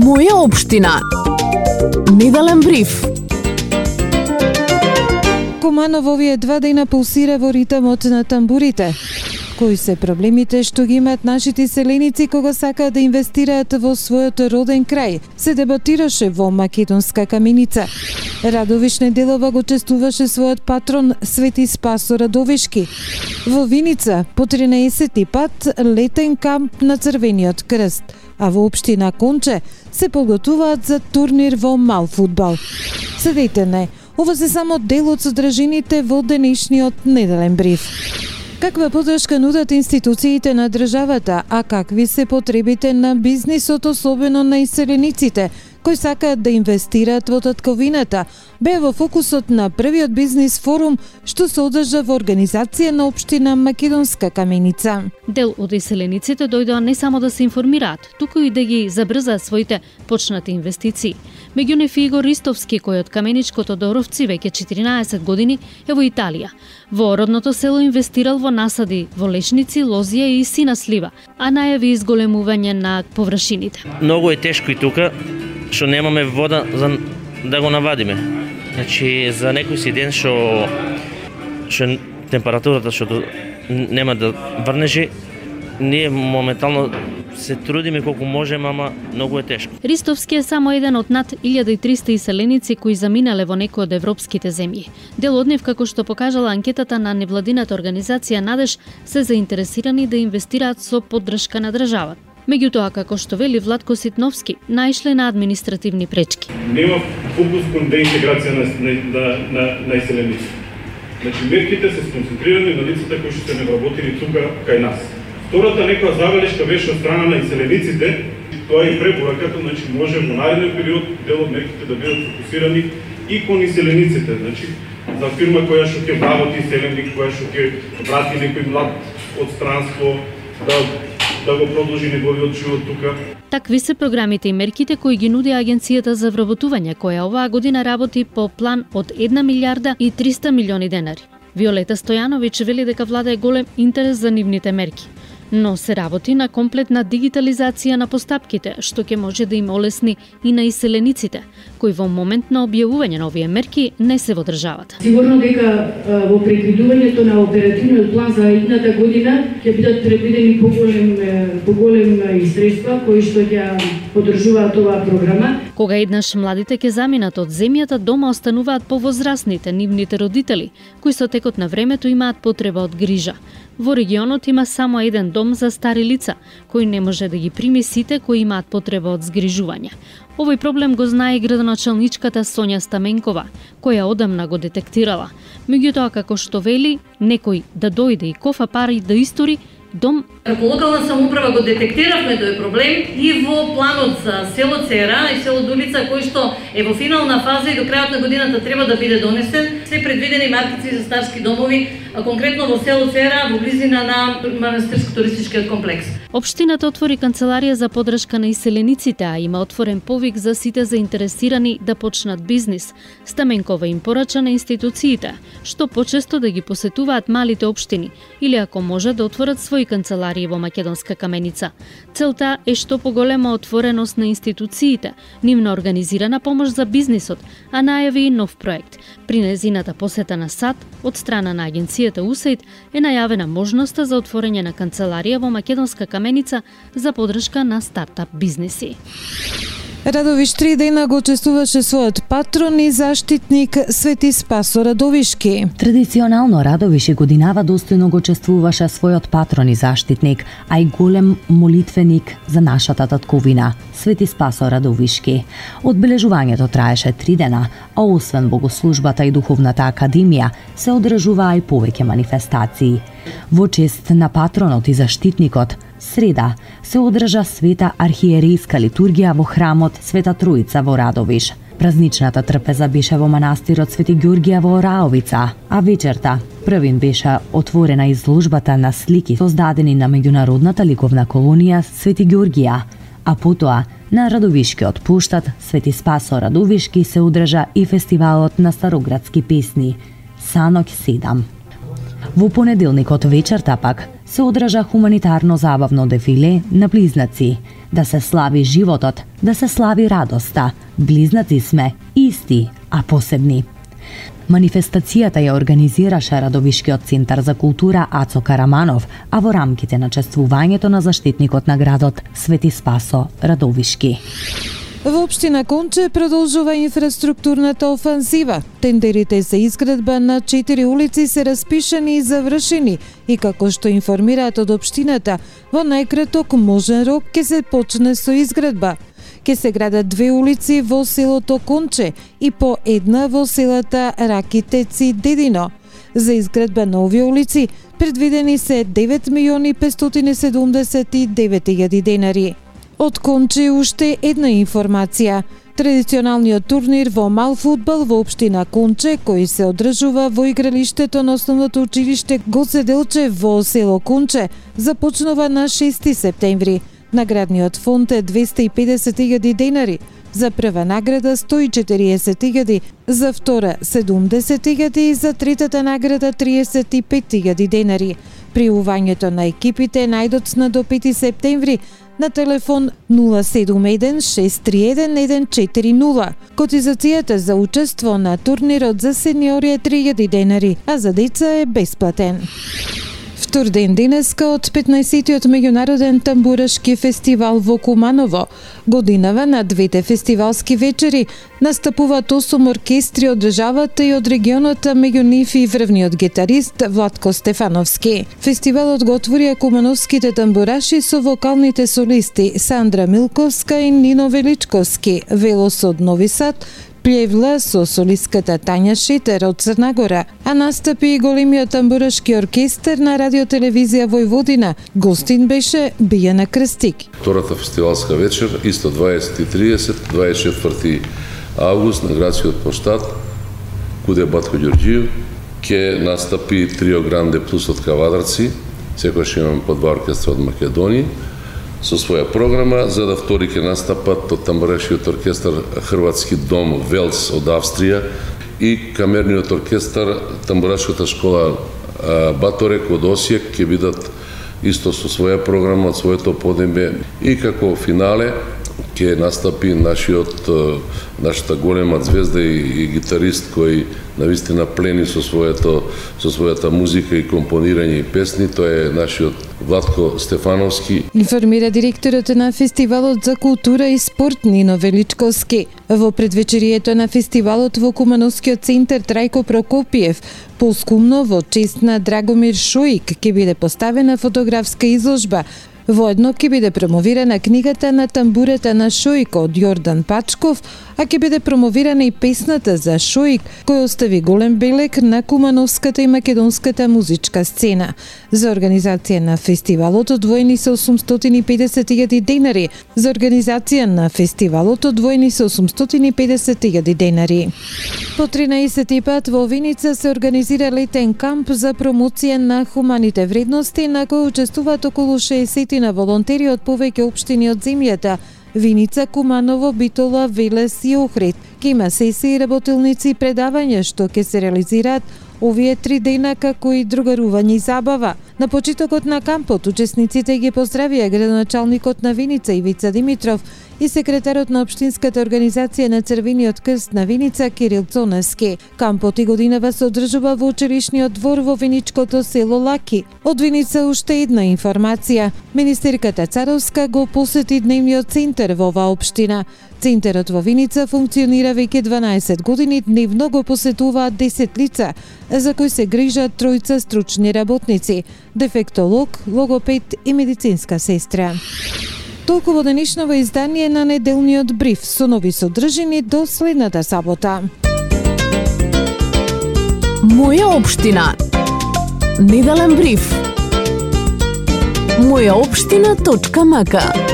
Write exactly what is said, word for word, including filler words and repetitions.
Моја општина. Неделен бриф. Куманово овие два дена пулсира во ритмот на тамбурите. Кои се проблемите што ги имаат нашите селеници кога сакаат да инвестираат во својот роден крај, се дебатираше во Македонска каменица. Радовиш Неделова го честуваше својот патрон Свети Спасо Радовишки. Во Виница по тринаесети пат летен камп на Црвениот крст, а во општина Конче се подготуваат за турнир во мал фудбал. Следете не, ова се само дел од содржините во денешниот неделен бриф. Каква поддршка нудат институциите на државата, а какви се потребите на бизнисот, особено на иселениците, кои сакаат да инвестираат во татковината, бе во фокусот на првиот бизнис форум што се одржа во организација на општина Македонска каменица. Дел од иселениците дојдоа не само да се информираат, туку и да ги забрзаат своите почнати инвестиции. Меѓу нив Игор Ристовски, кој од каменичкото Доровци веќе четиринаесет години е во Италија. Во родното село инвестирал во насади во лешници, лозија и сина слива, а најави изголемување на површините. Многу е тешко и тука, што немаме вода за да го навадиме. Значи, за некој си ден што што температурата што нема да врнежи, ние моментално се трудиме колку можеме, ама многу е тешко. Ристовски е само еден од над илјада и триста иселеници кои заминале во некои од европските земји. Дел од нив, како што покажала анкетата на невладината организација Надеж, се заинтересирани да инвестираат со поддршка на државата. Меѓутоа, како што вели Владко Ситновски, наишле на административни пречки. Нема фокус кон деинтеграција на, на, на, на иселеници. Значи, мерките се сконцентрирани на лицата кои што се не вработени тука кај нас. Втората некоја забелешка беше од страна на иселениците, тоа е препораката, значи може во нареден период дел од мерките да бидат фокусирани и кон иселениците, значи за фирма која што ќе вработи иселеник, која што ќе врати некој млад од странство, да да го продолжи неговиот живот тука. Такви се програмите и мерките кои ги нуди Агенцијата за вработување, која оваа година работи по план од една милијарда и триста милиони денари. Виолета Стојановиќ вели дека влада е голем интерес за нивните мерки, но се работи на комплетна дигитализација на постапките, што ќе може да им олесни и на иселениците, кои во момент на објавување на овие мерки не се во државата. Сигурно дека во предвидувањето на оперативниот план за идната година ќе бидат предвидени поголем поголем средства кои што ќе поддржуваат оваа програма. Кога еднаш младите ќе заминат од земјата, дома остануваат повозрасните, нивните родители, кои со текот на времето имаат потреба од грижа. Во регионот има само еден дом за стари лица, кој не може да ги прими сите кои имаат потреба од згрижување. Овој проблем го знае и градоначалничката Сонја Стаменкова, која одамна го детектирала. Меѓутоа, како што вели, некој да дојде и кофа пари да истори, дом. Како локална самоуправа го детектиравме тој проблем и во планот за село Цера и село Дулица, кој што е во финална фаза и до крајот на годината треба да биде донесен, се предвидени маркици за старски домови, а конкретно во село Цера, во близина на манастирско-туристичкиот комплекс. Општината отвори канцеларија за поддршка на иселениците, а има отворен повик за сите заинтересирани да почнат бизнис. Стаменкова им порача на институциите, што почесто да ги посетуваат малите општини или ако може да отворат своји канцеларии во Македонска каменица. Целта е што поголема отвореност на институциите, нивна организирана помош за бизнисот, а најави и нов проект. При незината посета на САД од страна на агенцијата УСАИД е најавена можноста за отворење на канцеларија во Македонска каменица за поддршка на стартап бизниси. Радовиш три дена го честуваше својот патрон и заштитник Свети Спасо Радовишки. Традиционално Радовиш и годинава достојно го чествуваше својот патрон и заштитник, а и голем молитвеник за нашата татковина, Свети Спасо Радовишки. Одбележувањето траеше три дена, а освен богослужбата и духовната академија, се одржуваа и повеќе манифестации. Во чест на патронот и заштитникот, среда се одржа света архиерейска литургија во храмот Света Троица во Радовиш. Празничната трпеза беше во манастирот Свети Ѓорѓија во Раовица, а вечерта првин беше отворена изложбата на слики создадени на меѓународната ликовна колонија Свети Ѓорѓија, а потоа на Радовишкиот пуштат Свети Спасо Радовишки се одржа и фестивалот на староградски песни Санок седам. Во понеделникот вечерта пак се одржа хуманитарно забавно дефиле на близнаци. Да се слави животот, да се слави радоста. Близнаци сме, исти, а посебни. Манифестацијата ја организираше Радовишкиот центар за култура Ацо Караманов, а во рамките на чествувањето на заштитникот на градот Свети Спасо Радовишки. Во општина Конче продолжува инфраструктурната офанзива. Тендерите за изградба на четири улици се распишани и завршени и како што информираат од општината, во најкраток можен рок ќе се почне со изградба. Ке се градат две улици во селото Конче и по една во селата Ракитеци Дедино. За изградба на овие улици предвидени се девет милиони петстотини седумдесет и девет илјади денари. Од Конче уште една информација. Традиционалниот турнир во мал фудбал во општина Конче, кој се одржува во игралиштето на основното училиште Гоце Делчев во село Конче, започнува на шести септември. Наградниот фонд е двесте и педесет илјади денари, за прва награда сто и четириесет илјади, за втора седумдесет илјади и за третата награда триесет и пет илјади денари. Пријавувањето на екипите е најдоцна до пети септември на телефон нула седум еден шест три еден еден четири нула. Котизацијата за учество на турнирот за сениори е три илјади денари, а за деца е бесплатен. Втор ден денеска од петнаесеттиот меѓународен тамбурашки фестивал во Куманово. Годинава на двете фестивалски вечери настапуваат осум оркестри од државата и од регионот, меѓу нив и врвниот гитарист Владко Стефановски. Фестивалот го отворија кумановските тамбураши со вокалните солисти Сандра Милковска и Нино Величковски, Велос од Нови Сад, Плевла со солистката Тања Шетер од Црна Гора, а настапи и големиот тамбурашки оркестар на радиотелевизија Војводина. Гостин беше Бијана Крстик. Втората фестивалска вечер, исто дваесет и тридесет, дваесет и четврти август на градскиот площад, куде Батко Ѓорѓиев, ќе настапи Трио Гранде плюс од Кавадарци, секојаш имаме по два оркестра од Македонија, со своја програма, за да втори ќе настапат од тамбурашкиот оркестар Хрватски дом Велс од Австрија и камерниот оркестар тамбурашката школа Баторек од Осијек ќе бидат исто со своја програма, од своето поднебе, и како финале ќе настапи нашиот нашата голема звезда и, и гитарист кој навистина плени со своето со својата музика и компонирање и песни, тоа е нашиот Владко Стефановски. Информира директорот на фестивалот за култура и спорт Нино Величковски. Во предвечерието на фестивалот во Кумановскиот центар Трајко Прокопиев, поскумно во чест на Драгомир Шоик ќе биде поставена фотографска изложба. Воедно ќе биде промовирана книгата на тамбурата на Шоик од Јордан Пачков, а ќе биде промовирана и песната за Шоик, кој остави голем белег на кумановската и македонската музичка сцена. За организација на фестивалот одвоени се осумстотини и педесет илјади денари. За организација на фестивалот одвоени се осумстотини и педесет илјади денари. По тринаесети пат во Виница се организира летен камп за промоција на хуманите вредности, на кој учествуваат околу шеесет на волонтери од повеќе општини од земјата: Виница, Куманово, Битола, Велес и Охрид. Ке има сесии, работилници и предавања што ќе се реализираат овие три дена, како и другарување и забава. На почетокот на кампот учесниците ги поздравија градоначалникот на Виница Ивица Димитров и секретарот на Општинската организација на Црвениот крст на Виница Кирил Цоневски. Кампот и годинава се одржува во училишниот двор во виничкото село Лаки. Од Виница уште една информација. Министерката Царовска го посети дневниот центар во оваа општина. Центарот во Виница функционира веќе дванаесет години, дневно го посетуваат десет лица, за кои се грижат тројца стручни работници: дефектолог, логопед и медицинска сестра. Толку во денешново издание на неделниот бриф, со нови содржини до следната сабота. Моја општина. Неделен бриф. моја општина точка м к